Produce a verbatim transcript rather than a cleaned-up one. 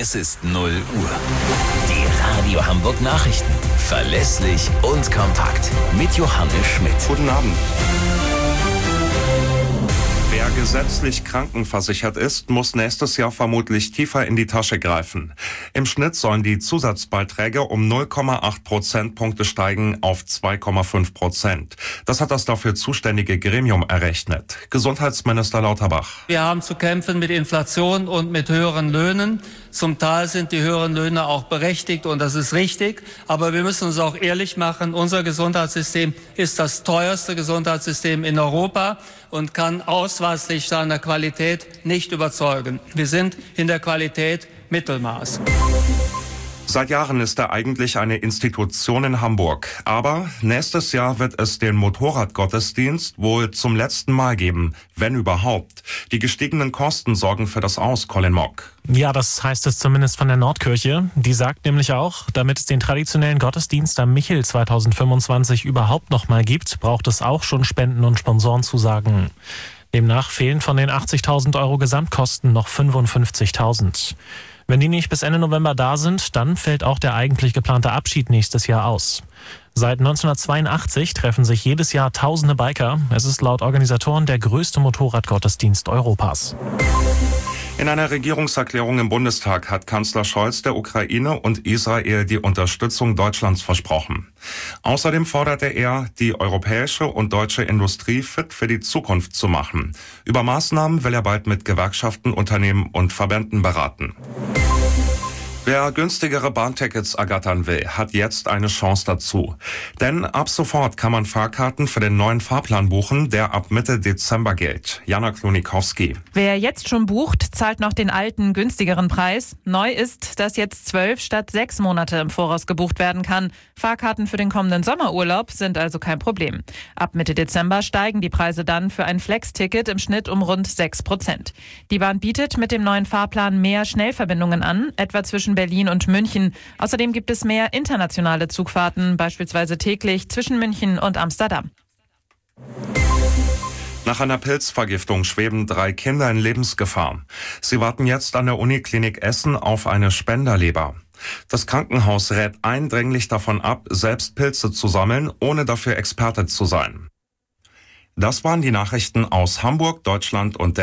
Es ist null Uhr. Die Radio Hamburg Nachrichten. Verlässlich und kompakt. Mit Johannes Schmidt. Guten Abend. Wer gesetzlich krankenversichert ist, muss nächstes Jahr vermutlich tiefer in die Tasche greifen. Im Schnitt sollen die Zusatzbeiträge um null Komma acht Prozentpunkte steigen auf zwei Komma fünf Prozent. Das hat das dafür zuständige Gremium errechnet. Gesundheitsminister Lauterbach. Wir haben zu kämpfen mit Inflation und mit höheren Löhnen. Zum Teil sind die höheren Löhne auch berechtigt und das ist richtig. Aber wir müssen uns auch ehrlich machen, unser Gesundheitssystem ist das teuerste Gesundheitssystem in Europa und kann ausweislich seiner Qualität nicht überzeugen. Wir sind in der Qualität Mittelmaß. Seit Jahren ist er eigentlich eine Institution in Hamburg. Aber nächstes Jahr wird es den Motorradgottesdienst wohl zum letzten Mal geben, wenn überhaupt. Die gestiegenen Kosten sorgen für das Aus, Colin Mock. Ja, das heißt es zumindest von der Nordkirche. Die sagt nämlich auch, damit es den traditionellen Gottesdienst am Michel zweitausendfünfundzwanzig überhaupt noch mal gibt, braucht es auch schon Spenden- und Sponsorenzusagen. Demnach fehlen von den achtzigtausend Euro Gesamtkosten noch fünfundfünfzigtausend. Wenn die nicht bis Ende November da sind, dann fällt auch der eigentlich geplante Abschied nächstes Jahr aus. Seit neunzehnhundertzweiundachtzig treffen sich jedes Jahr tausende Biker. Es ist laut Organisatoren der größte Motorradgottesdienst Europas. In einer Regierungserklärung im Bundestag hat Kanzler Scholz der Ukraine und Israel die Unterstützung Deutschlands versprochen. Außerdem forderte er, die europäische und deutsche Industrie fit für die Zukunft zu machen. Über Maßnahmen will er bald mit Gewerkschaften, Unternehmen und Verbänden beraten. Wer günstigere Bahntickets ergattern will, hat jetzt eine Chance dazu. Denn ab sofort kann man Fahrkarten für den neuen Fahrplan buchen, der ab Mitte Dezember gilt. Jana Klonikowski. Wer jetzt schon bucht, zahlt noch den alten, günstigeren Preis. Neu ist, dass jetzt zwölf statt sechs Monate im Voraus gebucht werden kann. Fahrkarten für den kommenden Sommerurlaub sind also kein Problem. Ab Mitte Dezember steigen die Preise dann für ein Flex-Ticket im Schnitt um rund sechs Prozent. Die Bahn bietet mit dem neuen Fahrplan mehr Schnellverbindungen an, etwa zwischen Berlin und München. Außerdem gibt es mehr internationale Zugfahrten, beispielsweise täglich zwischen München und Amsterdam. Nach einer Pilzvergiftung schweben drei Kinder in Lebensgefahr. Sie warten jetzt an der Uniklinik Essen auf eine Spenderleber. Das Krankenhaus rät eindringlich davon ab, selbst Pilze zu sammeln, ohne dafür Experte zu sein. Das waren die Nachrichten aus Hamburg, Deutschland und der